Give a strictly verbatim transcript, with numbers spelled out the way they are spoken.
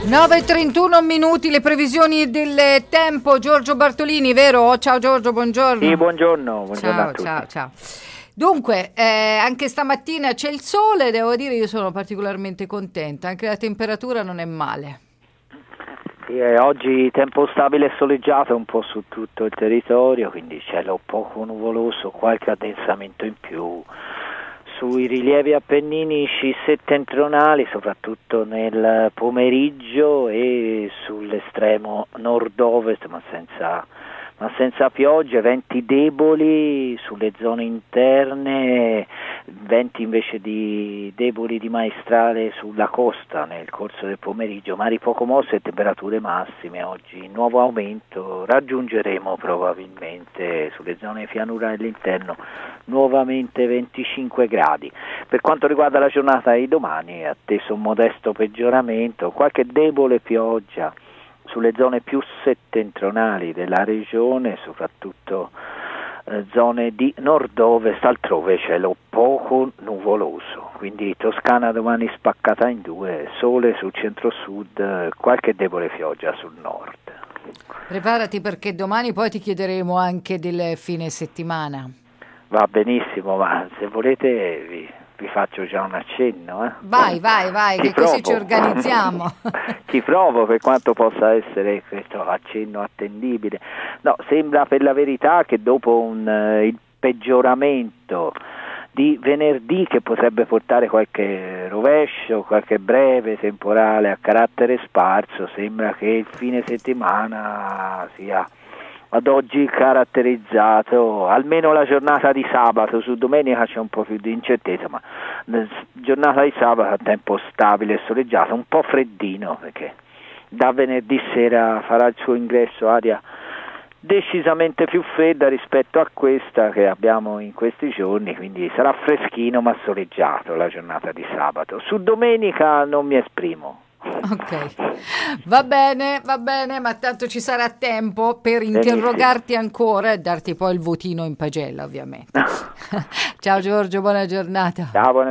nove e trentuno minuti, le previsioni del tempo. Giorgio Bartolini, vero? Ciao Giorgio, buongiorno. Sì, buongiorno, buongiorno ciao, a tutti. Ciao, ciao. Dunque, eh, anche stamattina c'è il sole, devo dire io sono particolarmente contenta, anche la temperatura non è male. Sì, eh, oggi tempo stabile e soleggiato un po' su tutto il territorio, quindi cielo poco nuvoloso, qualche addensamento in più sui rilievi appenninici settentrionali, soprattutto nel pomeriggio, e sull'estremo nord-ovest, ma senza, ma senza piogge, venti deboli sulle zone interne, venti invece di deboli di maestrale sulla costa nel corso del pomeriggio, mari poco mosse e temperature massime oggi in nuovo aumento. Raggiungeremo probabilmente sulle zone pianura dell'interno nuovamente venticinque gradi. Per quanto riguarda la giornata di domani è atteso un modesto peggioramento, qualche debole pioggia sulle zone più settentrionali della regione, soprattutto eh, zone di nord-ovest, altrove cielo poco nuvoloso, quindi Toscana domani spaccata in due, sole sul centro-sud, qualche debole pioggia sul nord. Preparati perché domani poi ti chiederemo anche del fine settimana. Va benissimo, ma se volete vi, vi faccio già un accenno. Eh? Vai, vai, vai, Ci che provo. così ci organizziamo. Ci provo per quanto possa essere questo accenno attendibile. No, sembra per la verità che dopo un, uh, il peggioramento di venerdì, che potrebbe portare qualche rovescio, qualche breve temporale a carattere sparso, sembra che il fine settimana sia ad oggi caratterizzato, almeno la giornata di sabato. Su domenica c'è un po' più di incertezza, ma la giornata di sabato a tempo stabile e soleggiato, un po' freddino, perché da venerdì sera farà il suo ingresso aria decisamente più fredda rispetto a questa che abbiamo in questi giorni, quindi sarà freschino ma soleggiato la giornata di sabato. Su domenica non mi esprimo. Ok, va bene, va bene, ma tanto ci sarà tempo per interrogarti ancora e darti poi il votino in pagella, ovviamente. Ciao Giorgio, buona giornata. Ciao, buona